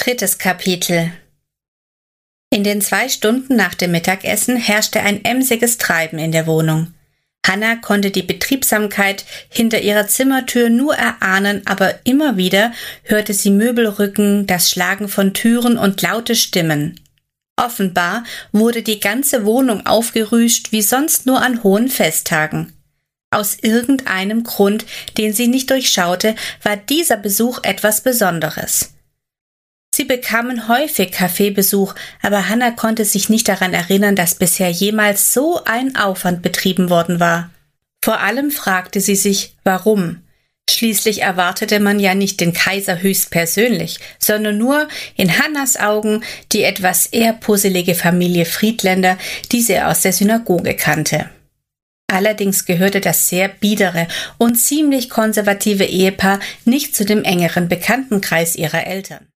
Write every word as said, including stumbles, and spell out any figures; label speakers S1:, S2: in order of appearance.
S1: Drittes Kapitel. In den zwei Stunden nach dem Mittagessen herrschte ein emsiges Treiben in der Wohnung. Hannah konnte die Betriebsamkeit hinter ihrer Zimmertür nur erahnen, aber immer wieder hörte sie Möbel rücken, das Schlagen von Türen und laute Stimmen. Offenbar wurde die ganze Wohnung aufgerüscht wie sonst nur an hohen Festtagen. Aus irgendeinem Grund, den sie nicht durchschaute, war dieser Besuch etwas Besonderes. Sie bekamen häufig Kaffeebesuch, aber Hannah konnte sich nicht daran erinnern, dass bisher jemals so ein Aufwand betrieben worden war. Vor allem fragte sie sich, warum. Schließlich erwartete man ja nicht den Kaiser höchstpersönlich, sondern nur in Hannahs Augen die etwas eher pusselige Familie Friedländer, die sie aus der Synagoge kannte. Allerdings gehörte das sehr biedere und ziemlich konservative Ehepaar nicht zu dem engeren Bekanntenkreis ihrer Eltern.